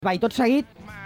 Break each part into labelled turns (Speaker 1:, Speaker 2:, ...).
Speaker 1: Va, i tot seguit...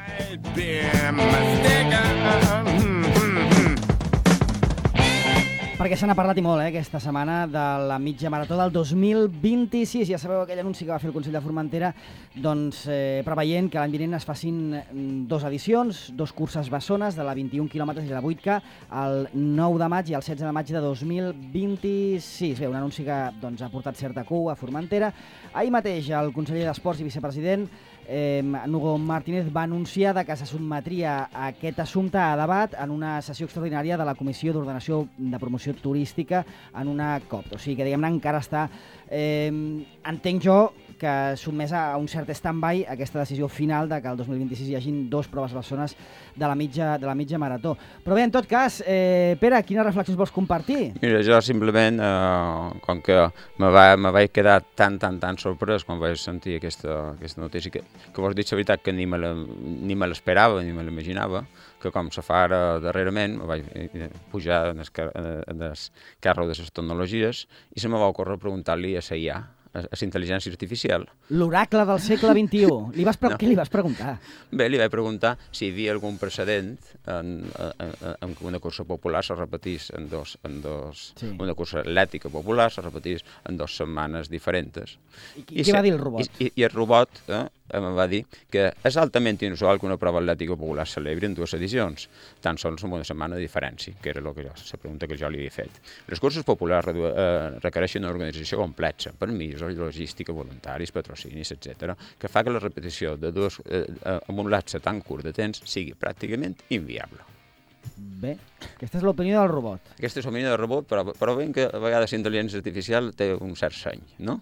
Speaker 1: Perquè se n'ha parlat i molt, aquesta setmana, de la mitja marató del 2026. Ja sabeu aquell anunci que va fer el Consell de Formentera, doncs preveient que l'any vinent es facin dues edicions, dues curses bessones de la 21 quilòmetres i la 8K, el 9 de maig i el 16 de maig de 2026. Bé, un anunci que doncs, ha portat certa cua a Formentera. Ahir mateix el conseller d'Esports i vicepresident Nugo Martínez va anunciar que se sotmetria aquest assumpte a debat en una sessió extraordinària de la Comissió d'Ordenació de Promoció Turística en una COP. O sigui que, diguem-ne, encara està, entenc jo, que sotmesa a un cert stand-by aquesta decisió final de que el 2026 hi hagin dues proves bessones de la mitja marató. Però bé, en tot cas, Pere, quines reflexions vols compartir?
Speaker 2: Mira, jo simplement, com que me vaig quedar tan sorprès quan vaig sentir aquesta notícia, que vos dic la veritat que ni me l'esperava, ni me l'imaginava, que com se fa ara darrerament, me vaig pujar en el carro de les tecnologies i se me va ocórrer preguntar-li a la IA, a la intel·ligència artificial.
Speaker 1: L'oracle del segle XXI. No. Què li vas preguntar?
Speaker 2: Bé, li vaig preguntar si hi havia algun precedent en què una cursa popular se repetís sí. Una cursa atlètica popular se repetís en 2 setmanes diferents.
Speaker 1: I què va dir el robot?
Speaker 2: I el robot em va dir que és altament inusual que una prova atlètica popular celebri en 2 edicions, tan sols amb una setmana de diferència, que era la pregunta que jo li havia fet. Les curses populars requereixen una organització complexa, permisos, logística, voluntaris, patrocinis, etc., que fa que la repetició de dues amb un lapse tan curt de temps sigui pràcticament inviable.
Speaker 1: Bé, aquesta és l'opinió del robot.
Speaker 2: Aquesta és l'opinió del robot, però veiem que a vegades la intel·ligència artificial té un cert seny, no?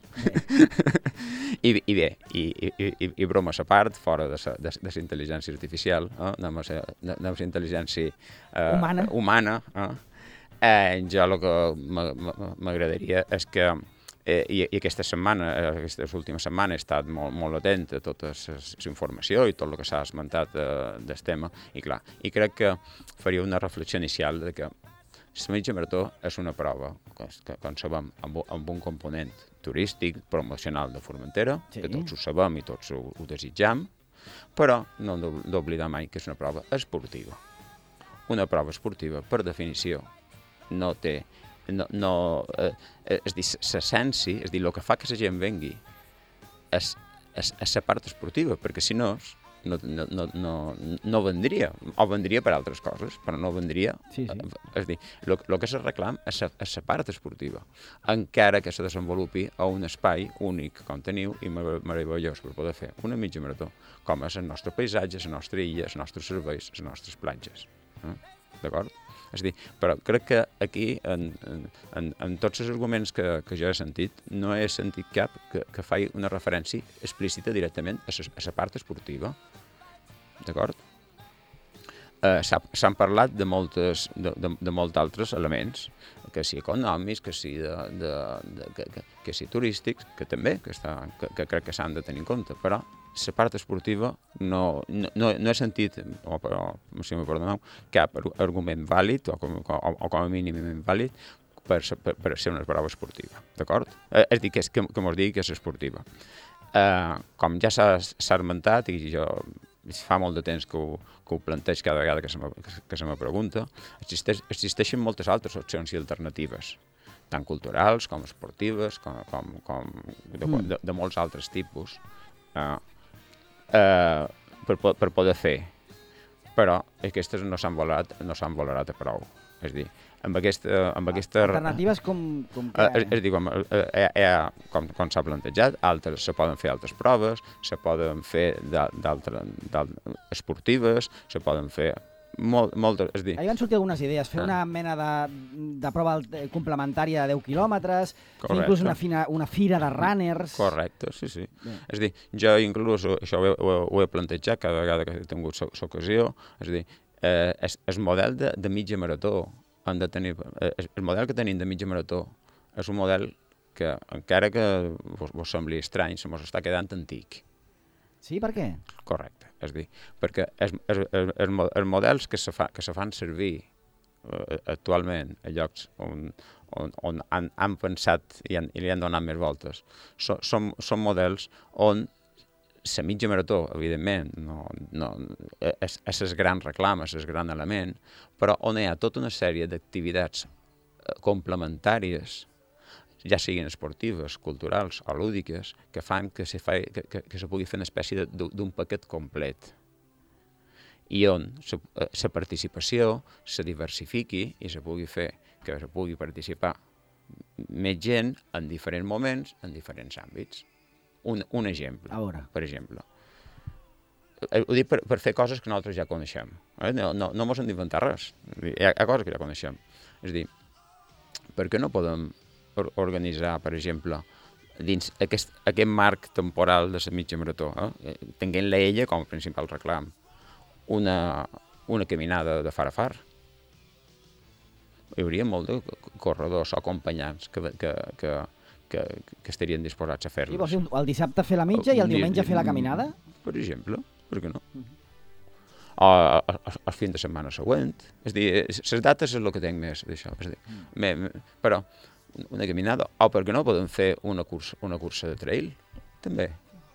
Speaker 2: I bromes a part, fora de la intel·ligència artificial, anem a la intel·ligència humana, jo el que m'agradaria és que i aquesta setmana, aquestes últimes setmanes, he estat molt atent a tota la informació i tot el que s'ha esmentat del tema, i crec que faria una reflexió inicial de que la mitja marató és una prova, que com sabem, amb un component turístic, promocional de Formentera, que tots ho sabem i tots ho desitjam, però no hem d'oblidar mai que és una prova esportiva. Una prova esportiva, per definició, no té... és dir, l'essència, és dir, el que fa que la gent vengui és la part esportiva, perquè si no vendria, o vendria per altres coses, però no vendria.
Speaker 1: Sí.
Speaker 2: És dir, el que se reclam és la part esportiva, encara que se desenvolupi a un espai únic com teniu i meravellós per poder fer una mitja marató, com és el nostre paisatge, la nostra illa, els nostres serveis, les nostres platges. D'acord? És dir, però crec que aquí, en tots els arguments que jo he sentit, no he sentit cap que faci una referència explícita directament a la part esportiva. D'acord? S'han parlat de molts altres elements, que si econòmics, que si turístics, que també, que crec que s'han de tenir en compte, però la part esportiva no he sentit, si m'ho perdoneu, cap argument vàlid o com a mínim vàlid per ser una prova esportiva, d'acord? És dir, que mos digui que és esportiva. Com ja s'ha esmentat, i jo fa molt de temps que ho planteig cada vegada que se me pregunta, existeixen moltes altres opcions i alternatives, tant culturals com esportives, com de molts altres tipus, per poder fer, però aquestes no s'han valorat a prou. És a dir, amb aquesta...
Speaker 1: Alternatives com que...
Speaker 2: És a dir, com s'ha plantejat, se poden fer altres proves, se poden fer esportives, se poden fer moltes...
Speaker 1: Ahir van sortir algunes idees, fer una mena de prova complementària de 10 quilòmetres, fer inclús una fira de runners...
Speaker 2: Correcte, sí. És a dir, jo inclús això ho he plantejat cada vegada que he tingut l'ocasió, és a dir, el model de mitja marató, el model que tenim de mitja marató és un model que, encara que vos sembli estrany, se mos està quedant antic.
Speaker 1: Sí, per què?
Speaker 2: Correcte, és a dir, perquè els models que se fan servir actualment a llocs on han pensat i li han donat més voltes són models on la mitja marató, evidentment, és el gran reclam, és el gran element, però on hi ha tota una sèrie d'activitats complementàries, ja siguin esportives, culturals o lúdiques, que fan que se pugui fer una espècie d'un paquet complet i on la participació se diversifiqui i se pugui fer que se pugui participar més gent en diferents moments, en diferents àmbits. Un exemple, per exemple. Ho dic per fer coses que nosaltres ja coneixem. No mos hem d'inventar res. Hi ha coses que ja coneixem. És a dir, per què no podem organitzar, per exemple, dins aquest marc temporal de la mitja marató, tenint-la ella com a principal reclam, una caminada de far a far? Hi hauria molt de corredors o acompanyants que estarien disposats a fer-los.
Speaker 1: I vols dir el dissabte fer la mitja i el diumenge fer la caminada?
Speaker 2: Per exemple, per què no? O el fin de setmana següent. És a dir, les dates és el que tinc més d'això. Però una caminada, o per què no podem fer una cursa de trail, també.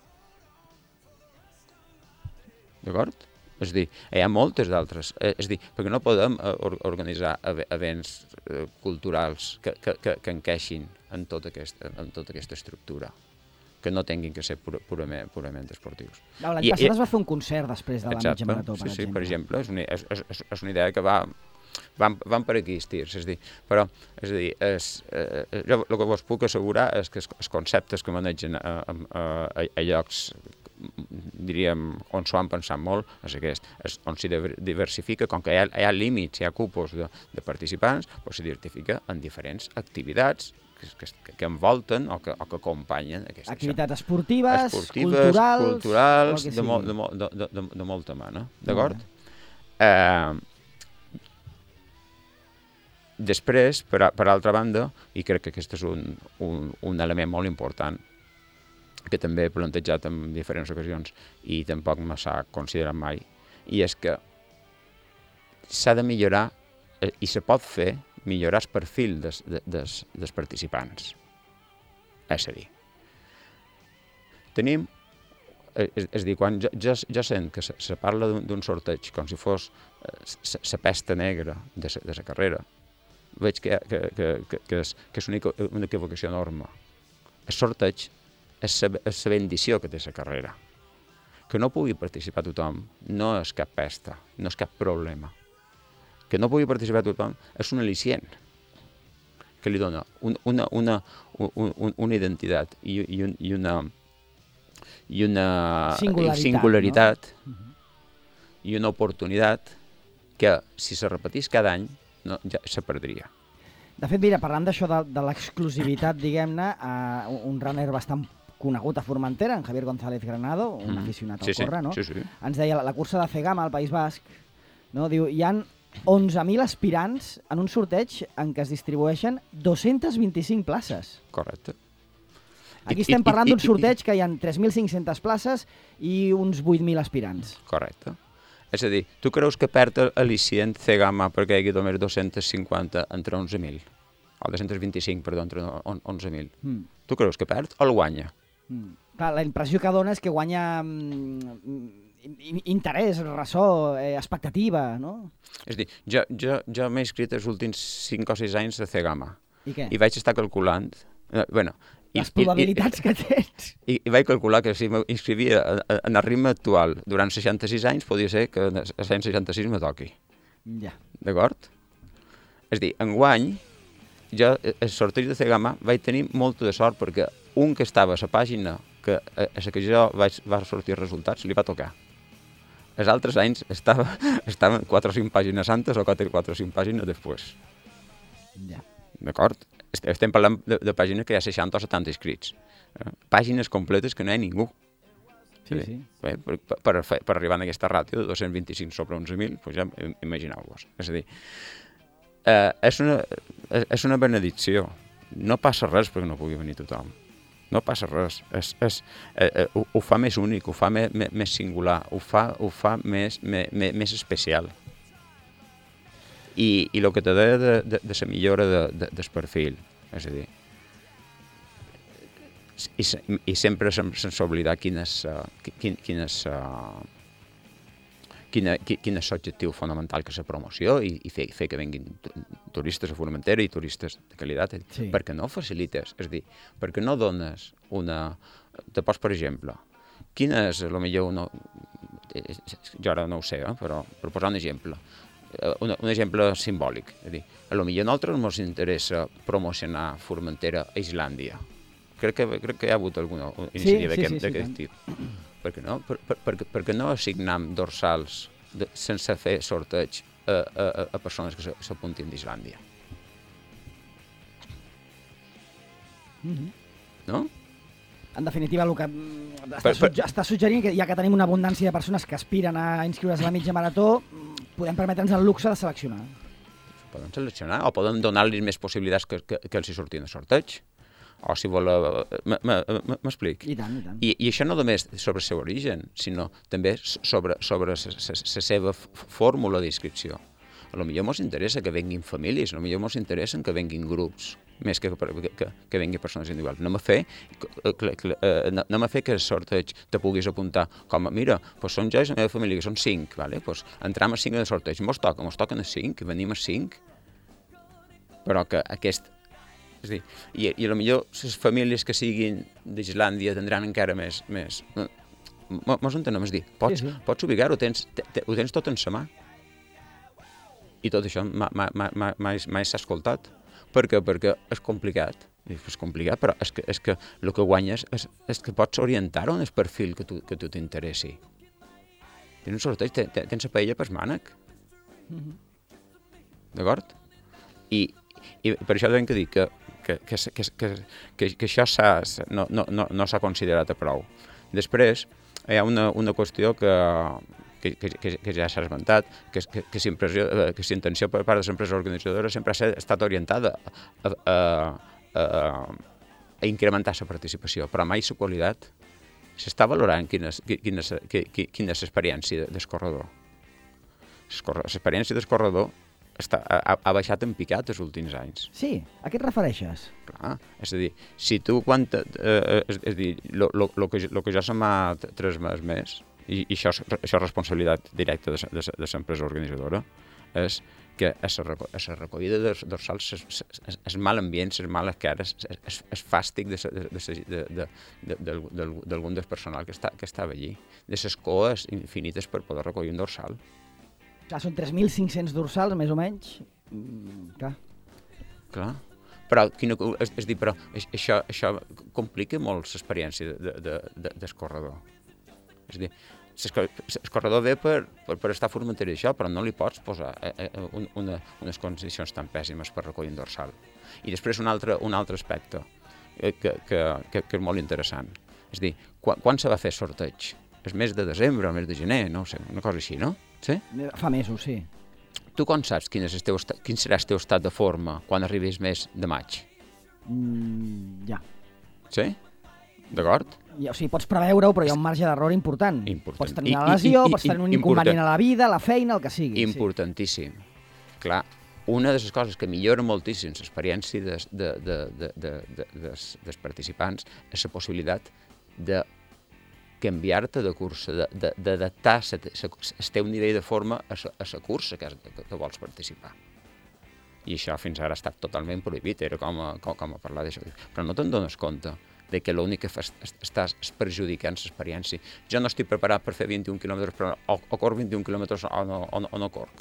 Speaker 2: D'acord? És a dir, hi ha moltes d'altres. És a dir, perquè no podem organitzar events culturals que encaixin en tota aquesta estructura, que no tinguin que ser purament esportius.
Speaker 1: L'any passat es va fer un concert després de la mitja marató, per exemple.
Speaker 2: Sí, per exemple, és una idea que van per aquí els tirs. És a dir, jo el que vos puc assegurar és que els conceptes que manegen a llocs, diríem, on s'ho han pensat molt, és aquest, on s'hi diversifica, com que hi ha límits, hi ha cupos de participants, s'hi diversifica en diferents activitats que envolten o que acompanyen aquesta
Speaker 1: activitats esportives, culturals,
Speaker 2: de molta mena, d'acord? Després, per altra banda, i crec que aquest és un element molt important, que també he plantejat en diferents ocasions i tampoc me s'ha considerat mai, i és que s'ha de millorar, i se pot fer, millorar el perfil dels participants. És a dir, tenim, és a dir, quan jo sent que se parla d'un sorteig com si fos la pesta negra de la carrera, veig que és una equivocació enorme. El sorteig és la bendició que té la carrera. Que no pugui participar tothom no és cap pesta, no és cap problema. Que no pugui participar tothom és un al·licient que li dona una identitat i una singularitat, no? I una oportunitat que, si se repetís cada any, ja se perdria.
Speaker 1: De fet, mira, parlant d'això de l'exclusivitat, diguem-ne, un runner bastant conegut a Formentera, en Javier González Granado, un aficionat al córrer, no?
Speaker 2: Sí.
Speaker 1: Ens deia la cursa de Cegama al País Basc, no? Diu, hi ha 11.000 aspirants en un sorteig en què es distribueixen 225 places.
Speaker 2: Correcte.
Speaker 1: Aquí estem parlant d'un sorteig que hi ha 3.500 places i uns 8.000 aspirants.
Speaker 2: Correcte. És a dir, tu creus que perd al·licient Cegama perquè hi hagi només 250 entre 11.000? O 225, perdó, entre 11.000. Tu creus que perd o el guanya?
Speaker 1: Clar, la impressió que dona és que guanya interès, ressò, expectativa, no?
Speaker 2: És a dir, jo m'he inscrit els últims 5 o 6 anys a Cegama.
Speaker 1: I què?
Speaker 2: I vaig estar calculant...
Speaker 1: Les probabilitats que tens.
Speaker 2: I vaig calcular que si m'inscrivia en el ritme actual durant 66 anys, podia ser que a 166 me toqui.
Speaker 1: Ja.
Speaker 2: D'acord? És a dir, enguany, jo, el sorteig de Cegama, vaig tenir molta de sort perquè un que estava a la pàgina a la que jo va sortir els resultats li va tocar. Els altres anys estaven 4 o 5 pàgines antes o 4 o 5 pàgines després.
Speaker 1: Ja.
Speaker 2: D'acord? Estem parlant de pàgines que hi ha 60 o 70 inscrits. Pàgines completes que no hi ha ningú.
Speaker 1: Sí.
Speaker 2: Per arribar a aquesta ràtio de 225 sobre 11.000, doncs ja imagineu-vos. És a dir, és una benedicció. No passa res perquè no pugui venir tothom. No passa res. Ho fa més únic, ho fa més singular, ho fa més especial. I el que te deia de la millora del perfil, és a dir, i sempre sense oblidar quin és l'objectiu fonamental que és la promoció i fer que vinguin turistes a Formentera i turistes de qualitat.
Speaker 1: Sí.
Speaker 2: Perquè no facilites, és a dir, perquè no dones una... Te pots, per exemple, quin és, potser jo ara no ho sé, però per posar un exemple, un exemple simbòlic, és a dir, potser a nosaltres ens interessa promocionar Formentera a Islàndia. Crec que hi ha hagut alguna iniciativa d'aquest tipus. Per què no? Perquè no assignam dorsals sense fer sorteig a persones que s'apuntin d'Islàndia. No?
Speaker 1: En definitiva, el que està suggerint que ja que tenim una abundància de persones que aspiren a inscriure's a la mitja marató, podem permetre'ns el luxe de seleccionar.
Speaker 2: Poden seleccionar o poden donar-los més possibilitats que els hi sortin a sorteig. O si voleu... M'explic?
Speaker 1: I tant, i tant.
Speaker 2: I això no només sobre el seu origen, sinó també sobre la seva fórmula d'inscripció. Potser ens interessa que vinguin famílies, potser ens interessa que vinguin grups, més que vinguin persones individuals. Anem a fer que el sorteig te puguis apuntar com a, mira, som jo i la meva família, que són 5, entram a 5 en el sorteig, mos toquen a 5, venim a 5, però que aquest... És a dir, i potser les famílies que siguin d'Islàndia tindran encara més... Mos entenem, és a dir, pots ubicar-ho, ho tens tot en sa mà. I tot això mai s'ha escoltat. Per què? Perquè és complicat. És complicat, però és que el que guanyes és que pots orientar-ho en el perfil que tu t'interessi. Tens un sorteig, tens la paella per mànec. D'acord? I per això hem de dir que això no s'ha considerat a prou. Després, hi ha una qüestió que ja s'ha esmentat, que la intenció per part de l'empresa organitzadora sempre ha estat orientada a incrementar la participació, però mai la qualitat. S'està valorant quina és l'experiència del corredor. L'experiència del corredor ha baixat en picat els últims anys.
Speaker 1: Sí? A què et refereixes?
Speaker 2: Clar, és a dir, si tu és a dir, el que jo se m'ha transmès més, i això és responsabilitat directa de l'empresa organitzadora, és que a la recollida de dorsals el mal ambient, les males cares, el fàstic d'algun del personal que estava allí, de les coes infinites per poder recollir un dorsal.
Speaker 1: Clar, són 3.500 dorsals, més o menys.
Speaker 2: Clar. Però això complica molt l'experiència del corredor. És a dir, el corredor ve per estar a Formentera i això, però no li pots posar unes condicions tan pèssimes per recollir un dorsal. I després un altre aspecte que és molt interessant. És a dir, quan se va fer sorteig? El mes de desembre o el mes de gener, no sé, una cosa així, no? Sí?
Speaker 1: Fa mesos, sí.
Speaker 2: Tu com saps quin serà el teu estat de forma quan arribis mes de maig?
Speaker 1: Ja.
Speaker 2: Sí? D'acord?
Speaker 1: O sigui, pots preveure-ho, però hi ha un marge d'error important. Pots tenir una lesió, pots tenir un inconvenient a la vida, a la feina, el que sigui.
Speaker 2: Importantíssim. Clar, una de les coses que millora moltíssim l'experiència dels participants és la possibilitat de canviar-te de cursa, d'adaptar el teu nivell de forma a la cursa que vols participar. I això fins ara ha estat totalment prohibit, era com a parlar d'això. Però no te'n dones compte de que l'únic que estàs perjudicant l'experiència. Jo no estic preparat per fer 21 quilòmetres, però o corc 21 quilòmetres o no corc.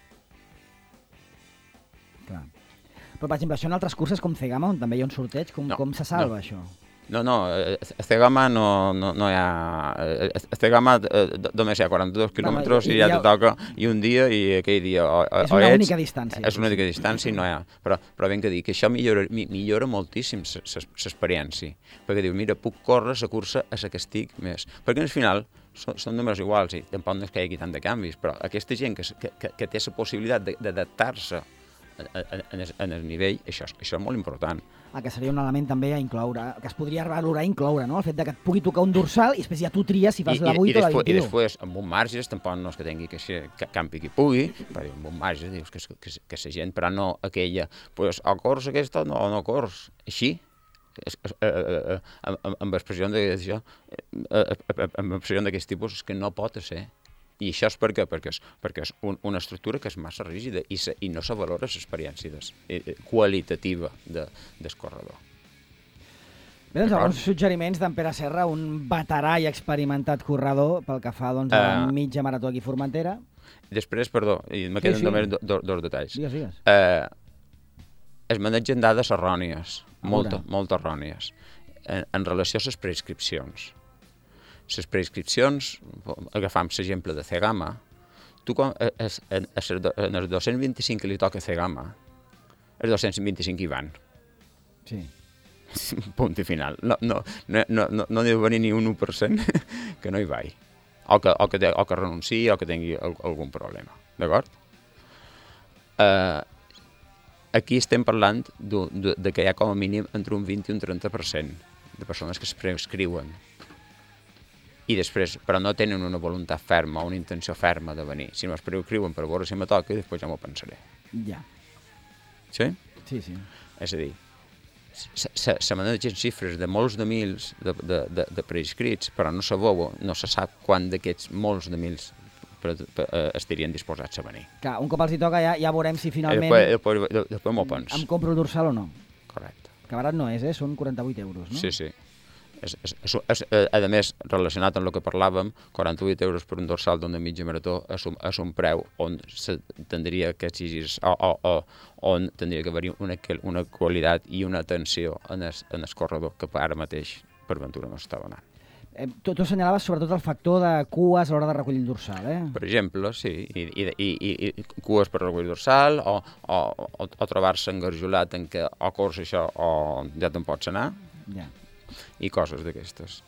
Speaker 1: Clar. Però, per exemple, això en altres curses com Cegama, on també hi ha un sorteig, com se salva això?
Speaker 2: No, a Cegama no hi ha... A Cegama només hi ha 42 quilòmetres i ja te toca i un dia i aquell dia...
Speaker 1: És una única distància.
Speaker 2: És una única distància i no hi ha... Però ben que dir que això millora moltíssim l'experiència. Perquè dius, mira, puc córrer la cursa a la que estic més. Perquè al final són números iguals i tampoc no és que hi hagi tant de canvis, però aquesta gent que té la possibilitat d'adaptar-se en el nivell, això és molt important.
Speaker 1: Que seria un element també a incloure, que es podria valorar i incloure, no? El fet que et pugui tocar un dorsal i després ja tu tries si fas la 8 o la 21.
Speaker 2: I després, amb un marge, tampoc no és que tingui que campi qui pugui, però amb un marge dius que la gent, però no aquella, pues, o cors aquesta o no cors. Així, amb expressions d'aquest tipus és que no pot ser. I això és perquè és una estructura que és massa rígida i no se valora l'experiència qualitativa del corredor.
Speaker 1: Bé, doncs alguns suggeriments d'en Pere Serra, un veterà i experimentat corredor pel que fa a la mitja marató aquí a Formentera.
Speaker 2: Després, perdó, i me queden només dos detalls.
Speaker 1: Digues.
Speaker 2: Es manegen dades errònies, molt errònies, en relació a les prescripcions. Les prescripcions, agafam l'exemple de Cegama, tu en els 225 que li toca a Cegama, els 225 hi van.
Speaker 1: Sí.
Speaker 2: Punt i final. No n'hi ha venir ni un 1% que no hi vagi. O que renunciï o que tingui algun problema. D'acord? Aquí estem parlant de que hi ha com a mínim entre un 20 i un 30% de persones que es prescriuen. I després, però no tenen una voluntat ferma o una intenció ferma de venir. Si no es prescriuen per veure si me toca i després ja m'ho pensaré.
Speaker 1: Ja.
Speaker 2: Sí?
Speaker 1: Sí.
Speaker 2: És a dir, se manegen xifres de molts de mils de prescrits, però no se sap quant d'aquests molts de mils estarien disposats a venir.
Speaker 1: Clar, un cop els hi toca ja veurem si finalment...
Speaker 2: Després m'ho pens.
Speaker 1: Em compro el dorsal o no.
Speaker 2: Correcte.
Speaker 1: Que barat no és, són 48 euros, no?
Speaker 2: Sí. A més, relacionat amb el que parlàvem, 48 euros per un dorsal d'una mitja marató és un preu on tindria que exigir on tindria que haver-hi una qualitat i una atenció en el corredor que ara mateix per ventura no s'està donant.
Speaker 1: Tu assenyalaves sobretot el factor de cues a l'hora de recollir el dorsal,
Speaker 2: Per exemple, sí, i cues per recollir el dorsal o trobar-se engarjolat en què o cors això o ja te'n pots anar.
Speaker 1: Ja.
Speaker 2: I coses d'aquestes.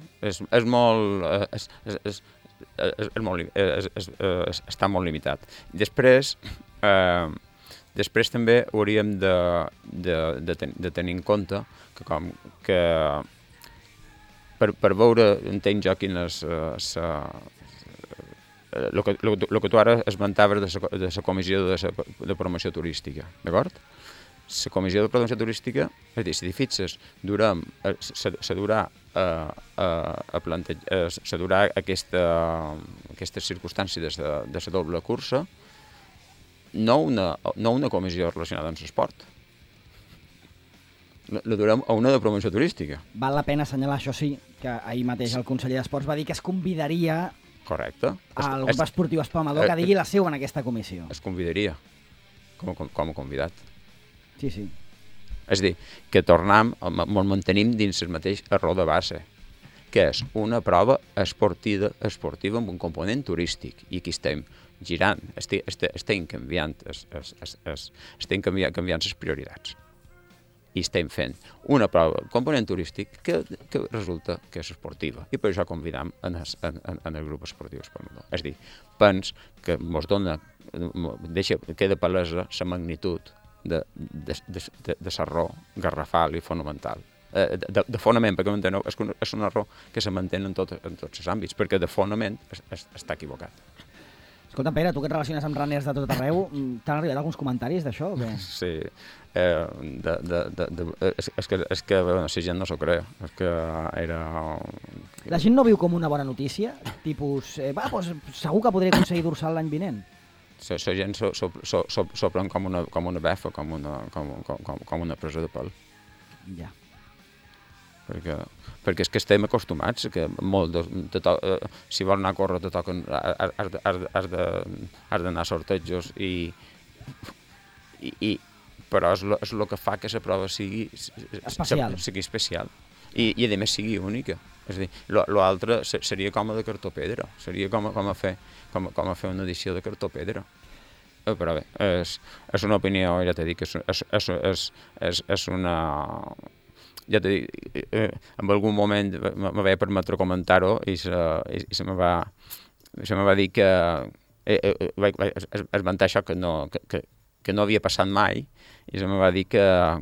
Speaker 2: Està molt limitat. Després també hauríem de tenir en compte que per veure, entenc jo, quin és el que tu ara esmentaves de la comissió de promoció turística, d'acord? La comissió de promoció turística, és a dir, si t'hi fixes, s'adurà aquestes circumstàncies de la doble cursa, no una comissió relacionada amb l'esport. La durem a una de promoció turística.
Speaker 1: Val la pena assenyalar, això sí, que ahir mateix el conseller d'Esports va dir que es convidaria al grup esportiu espamador que digui la seva en aquesta comissió.
Speaker 2: Es convidaria com a convidat.
Speaker 1: Sí.
Speaker 2: És a dir, que tornem, ens mantenim dins el mateix error de base, que és una prova esportiva amb un component turístic. I aquí estem girant, estem canviant les prioritats. I estem fent una prova component turístic que resulta que és esportiva. I per això convidam en el grup esportiu espamador. És a dir, pens que ens dona, queda palesa la magnitud de l'error garrafal i fonamental. De fonament, perquè m'enteneu, és un error que se manté en tots els àmbits, perquè de fonament està equivocat.
Speaker 1: Escolta, Pere, tu que et relaciones amb runners de tot arreu, t'han arribat alguns comentaris d'això o què?
Speaker 2: Sí, és que la gent no s'ho creu, és que era...
Speaker 1: La gent no viu com una bona notícia? Tipus, doncs segur que podré aconseguir dorsal l'any vinent.
Speaker 2: La gent s'ho pren com una befa, com una presa de pèl.
Speaker 1: Ja.
Speaker 2: Perquè és que estem acostumats que si vols anar a córrer has d'anar a sortejos però és el que fa que la prova sigui especial i a més sigui única. És a dir, l'altre seria com a de cartó pedra, seria com a fer una edició de cartó pedra. Però bé, és una opinió, ja t'he dit, és una... Ja t'he dit, en algun moment me vaig permetre comentar-ho i se me va dir que vaig esmentar això que no havia passat mai i se me va dir que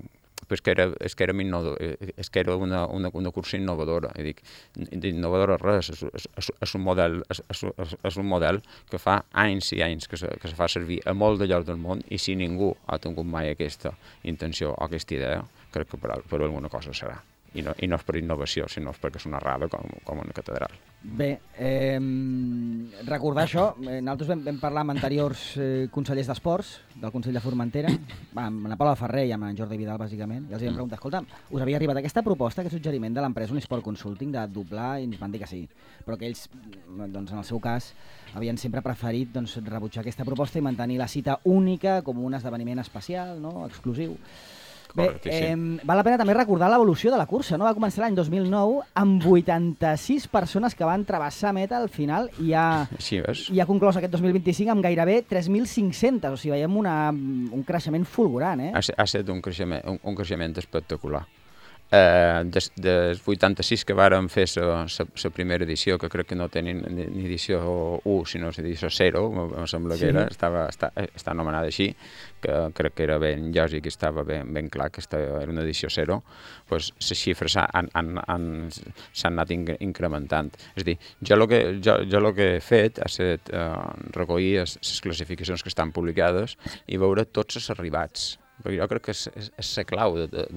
Speaker 2: era una cursa innovadora. I dic, innovadora res, és un model que fa anys i anys que se fa servir a molt de llocs del món i si ningú ha tingut mai aquesta intenció o aquesta idea, crec que per alguna cosa serà. i no és per innovació, sinó perquè és una rada com una catedral.
Speaker 1: Bé, recordar això, nosaltres vam parlar amb anteriors consellers d'Esports del Consell de Formentera, amb la Paula Ferrer i amb en Jordi Vidal, bàsicament, i els vam preguntar, escolta, us havia arribat aquesta proposta, aquest suggeriment de l'empresa Unisport Consulting de doblar, i ens van dir que sí, però que ells, doncs, en el seu cas, havien sempre preferit doncs, rebutjar aquesta proposta i mantenir la cita única com un esdeveniment especial, no? Exclusiu. Bé, val la pena també recordar l'evolució de la cursa, no? Va començar l'any 2009 amb 86 persones que van travessar meta al final i ha conclòs aquest 2025 amb gairebé 3.500, o sigui, veiem un creixement fulgurant,
Speaker 2: Ha estat un creixement espectacular. Dels 86 que vàrem fer la primera edició, que crec que no tenen ni edició 1, sinó edició 0, em sembla que era, està anomenada així, que crec que era ben lògic i estava ben clar que era una edició 0, doncs les xifres s'han anat incrementant. És a dir, jo el que he fet ha estat recollir les classificacions que estan publicades i veure tots els arribats, perquè jo crec que és la clau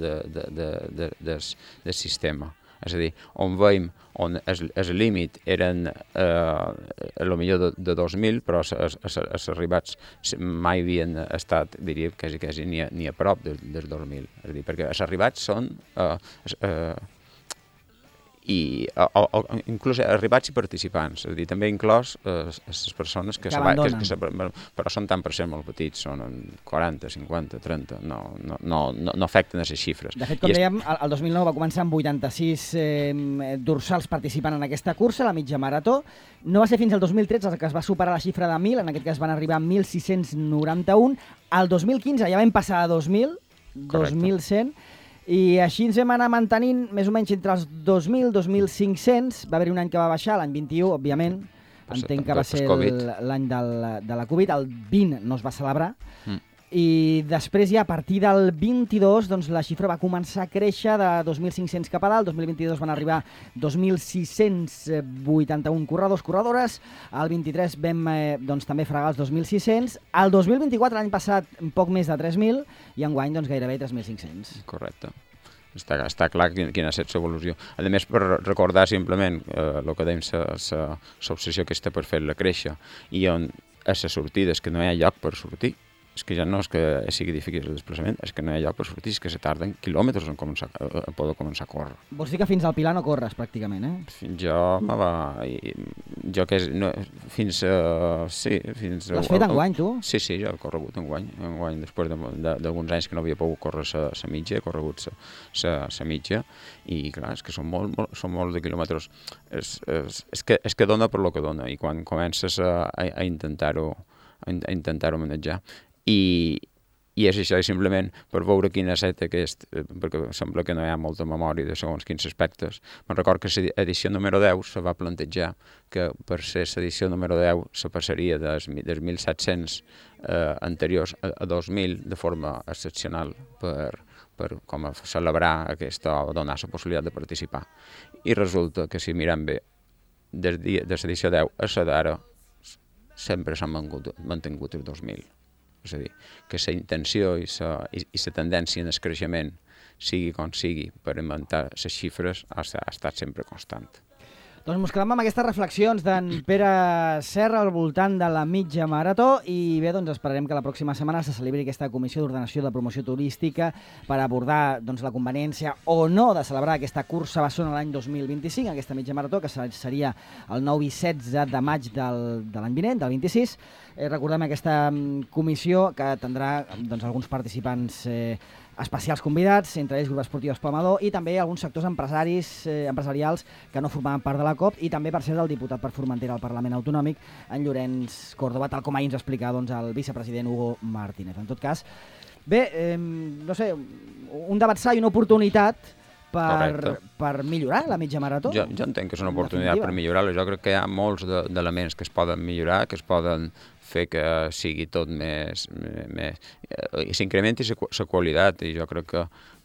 Speaker 2: del sistema. És a dir, on veiem on el límit eren potser de 2.000, però els arribats mai havien estat, diria, quasi ni a prop dels 2.000. És a dir, perquè els arribats són inclús arribats i participants, és a dir, també inclòs les persones que però són tant per ser molt petits, són 40, 50, 30, no afecten a les xifres.
Speaker 1: De fet, com dèiem, el 2009 va començar amb 86 dorsals participant en aquesta cursa, la mitja marató. No va ser fins al 2013 que es va superar la xifra de 1.000, en aquest cas van arribar a 1.691. Al 2015 ja vam passar a 2.000, 2.100, i així ens vam anar mantenint més o menys entre els 2.000 i 2.500. Va haver-hi un any que va baixar, l'any 21, òbviament. Entenc que va ser l'any de la Covid. El 20 no es va celebrar. I després ja a partir del 22 doncs, la xifra va començar a créixer de 2.500 cap a dalt. El 2022 van arribar 2.681 corredors-corredores. El 23 vam doncs, també fregar els 2.600. El 2024, l'any passat, poc més de 3.000 i enguany doncs, gairebé 3.500.
Speaker 2: Correcte. Està clar quina ha estat l'evolució. A més, per recordar simplement el que dèiem, l'obsessió aquesta per fer-la créixer, i on a les sortides que no hi ha lloc per sortir, és que ja no és que sigui difícil el desplaçament, és que no hi ha lloc per sortir, és que se tarden quilòmetres en poder començar a córrer.
Speaker 1: Vols dir que fins al Pilar no corres, pràcticament, eh? L'has fet enguany, tu?
Speaker 2: Sí, jo he corregut enguany. Després d'alguns anys que no havia pogut córrer la mitja, he corregut la mitja, i clar, és que són molts de quilòmetres. És que dona per lo que dona, i quan comences a intentar-ho manejar. I és això, i simplement per veure quina és aquest, perquè sembla que no hi ha molta memòria de segons quins aspectes. Me'n record que l'edició número 10 se va plantejar que per ser l'edició número 10 se passaria dels 1.700 anteriors a 2.000 de forma excepcional per com a celebrar aquesta o donar la possibilitat de participar. I resulta que si mirem bé, de l'edició 10 a la d'ara, sempre s'han mantingut els 2.000. És a dir, que la intenció i la tendència en el creixement, sigui com sigui, per inventar les xifres, ha estat sempre constant.
Speaker 1: Doncs ens quedem amb aquestes reflexions d'en Pere Serra al voltant de la mitja marató, i bé, doncs esperarem que la pròxima setmana se celebri aquesta comissió d'ordenació de promoció turística per abordar la conveniència o no de celebrar aquesta cursa a Barcelona l'any 2025, aquesta mitja marató, que seria el 9 i 16 de maig de l'any vinent, del 26. Recordem aquesta comissió que tindrà alguns participants especials convidats, entre ells Grup Esportiu Espalmador, i també alguns sectors empresarials que no formaven part de la COP, i també, per cert, el diputat per Formentera al Parlament Autonòmic, en Llorenç Córdoba, tal com ahir ens explicava el vicepresident Hugo Martínez. En tot cas, bé, no sé, un debat sa i una oportunitat per millorar la mitja marató.
Speaker 2: Jo entenc que és una oportunitat per millorar-la. Jo crec que hi ha molts d'elements que es poden millorar, que es poden fer que sigui tot més i s'incrementi la qualitat, i jo crec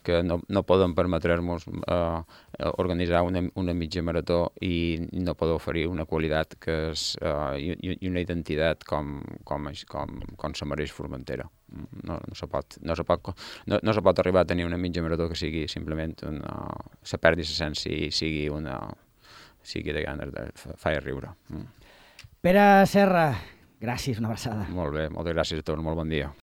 Speaker 2: que no podem permetre-nos organitzar una mitja marató i no poder oferir una qualitat i una identitat com se mereix Formentera. No se pot arribar a tenir una mitja marató que sigui simplement se perdi l'essència i sigui de ganes de fer riure.
Speaker 1: Pere Serra, gràcies, una abraçada.
Speaker 2: Molt bé, moltes gràcies a tots, molt bon dia.